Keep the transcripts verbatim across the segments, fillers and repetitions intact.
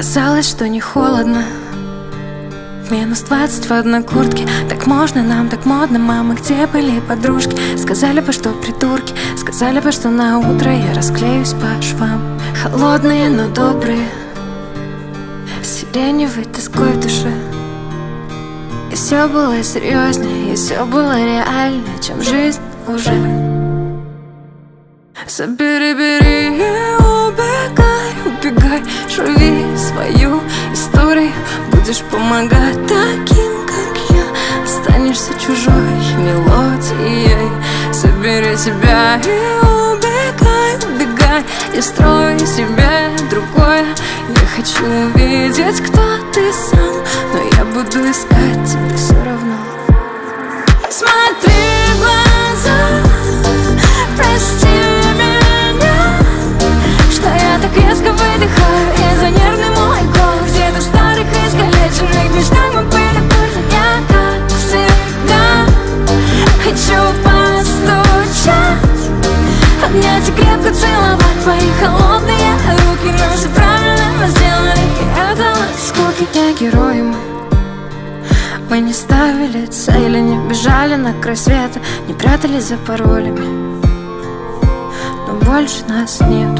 казалось, что не холодно. Минус двадцать в одной куртке. Так можно нам, так модно. Мама, где были подружки? Сказали бы, что придурки. Сказали бы, что на утро я расклеюсь по швам. Холодные, но добрые, сиреневой тоской в душе. И все было серьезнее, и все было реальнее, чем жизнь уже. Забери, бери и убегай, убегай. Живи свою историю, будешь помогать таким, как я. Останешься чужой мелодией. Собери себя и убегай, убегай. И строй себе другое. Я хочу увидеть, кто ты сам, но я буду искать тебя все равно. Смотри в глаза, прости меня, что я так резко выдыхаю из-за нервный мой голос. Где-то в старых искалеченных мечтах мы были позже. Я, как всегда, хочу постучать, обнять и крепко целовать твои холодные руки. Но все правильно мы сделали, и это от скуки. Я герои мы. Мы не ставили цели, не бежали на край света, не прятались за паролями, но больше нас нету.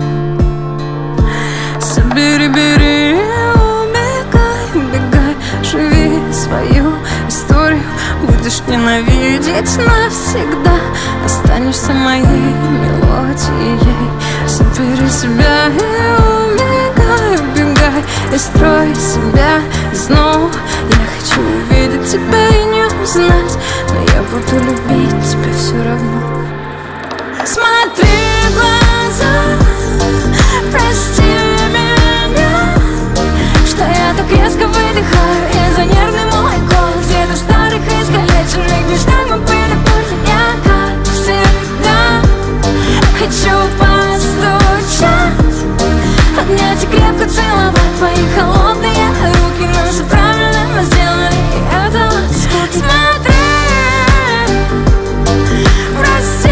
Собери, бери, убегай, убегай. Живи свою историю, будешь ненавидеть навсегда. Останешься моей мелодией. Собери себя и убегай, убегай. И строй себя снова. Я хочу увидеть тебя и не узнать, но я буду любить тебя все равно. Смотри в глаза, прости меня, что я так резко выдыхаю из-за нервный мой голос. Где-то в старых искалеченных мечтах мы были позже. Я, как всегда, хочу постучать, обнять и крепко целовать твои холодные руки. Но все правильно мы сделали, и это от скуки. Смотри, прости,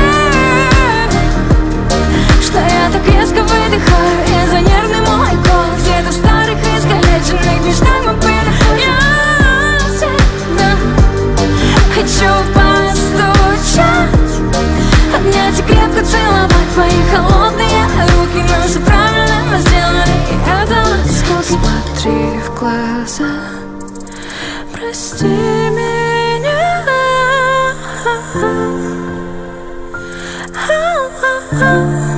что я так резко выдыхаю из-за нервный мой голос. Где-то в старых искалеченных мечтах мы были позже. Я всегда хочу постучать, обнять и крепко целовать твои холодные руки. Но все правильно мы сделали, и это от скуки. Смотри в глаза, прости меня.